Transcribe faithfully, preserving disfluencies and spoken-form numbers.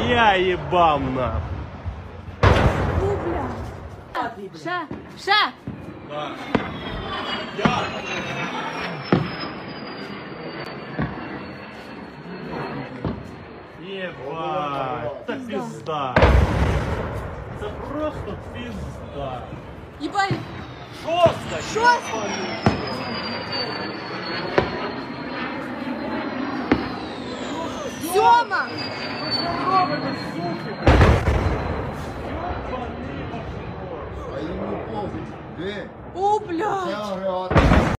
Я їбав нахуй. Фу, бля. Ще, ще. Єбать, це пізда. Це просто пізда. Єбай. Шоста, Шоста. Сьома. А їм не похуй. Де? О, бля. Це агрегат.